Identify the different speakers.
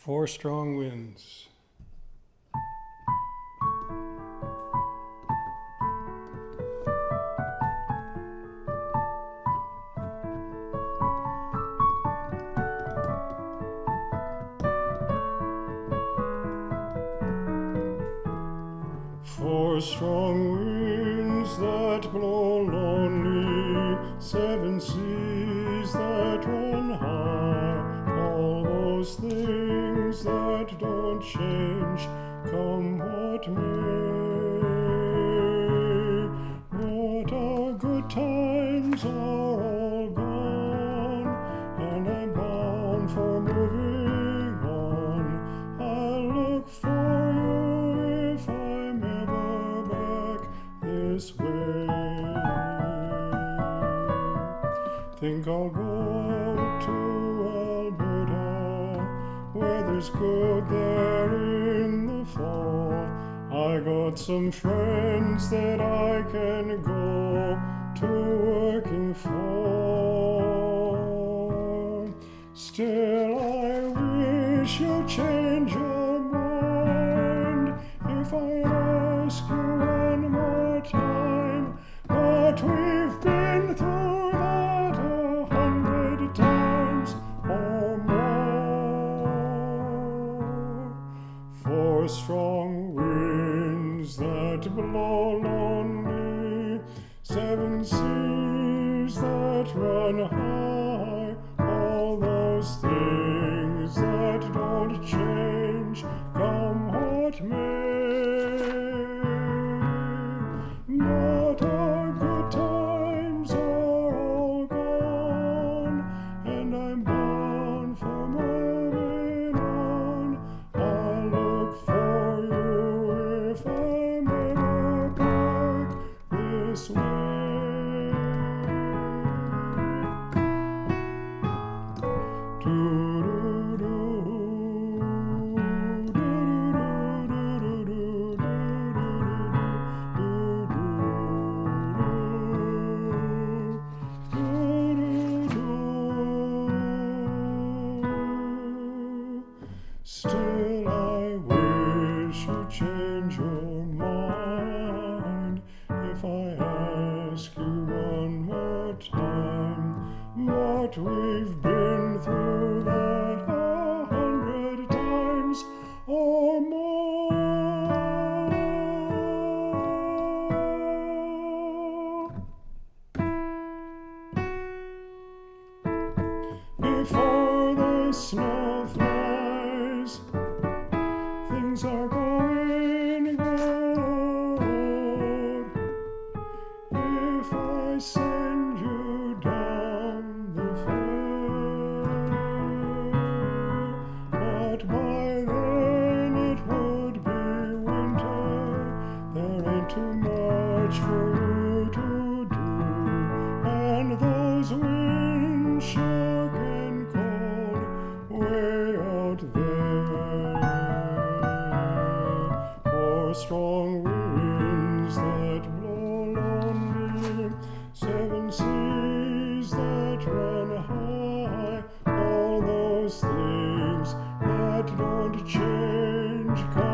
Speaker 1: Four strong winds. Four strong winds that blow lonely, seven seas that run high, all those things that don't change, come what may. But our good times are all gone, and I'm bound for moving on. I'll look for you if I'm ever back this way. Think I'll go out to Alberta. Weather's good there in the fall. I got some friends that I can go to working for. Still I wish you'd change your mind if I ask you one more time. But we've been through that 100 times or more. Four strong winds that blow lonely, seven seas that run high, all those things that don't change, come what may. But our good times are all gone, and I'm bound for moving on. I'll look for you if I'm ever back this way. Still I wish you'd change your mind if I ask you one more time. But we've been through that 100 times or more. Before the snow flies, things are going good. If I send you down the fair, but by then it would be winter. There ain't too much for you to do, and those winds shook and cold way out there. Four strong winds that blow lonely, seven seas that run high, all those things that don't change.